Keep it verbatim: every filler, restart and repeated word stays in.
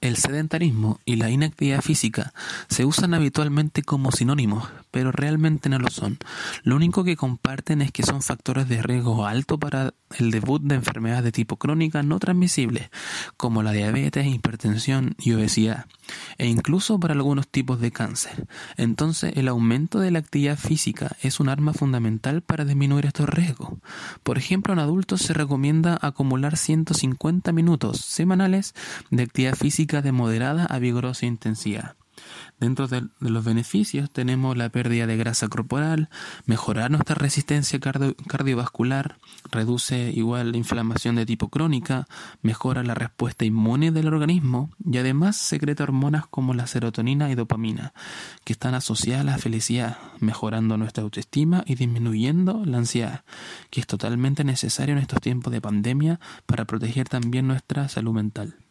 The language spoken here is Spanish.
El sedentarismo y la inactividad física se usan habitualmente como sinónimos, pero realmente no lo son. Lo único que comparten es que son factores de riesgo alto para el debut de enfermedades de tipo crónica no transmisibles, como la diabetes, hipertensión y obesidad, e incluso para algunos tipos de cáncer. Entonces, el aumento de la actividad física es un arma fundamental para disminuir estos riesgos. Por ejemplo, en adultos se recomienda acumular ciento cincuenta minutos semanales de actividad física de moderada a vigorosa intensidad. Dentro de, de los beneficios tenemos la pérdida de grasa corporal, mejorar nuestra resistencia cardio, cardiovascular, reduce igual la inflamación de tipo crónica, mejora la respuesta inmune del organismo y además secreta hormonas como la serotonina y dopamina, que están asociadas a la felicidad, mejorando nuestra autoestima y disminuyendo la ansiedad, que es totalmente necesario en estos tiempos de pandemia para proteger también nuestra salud mental.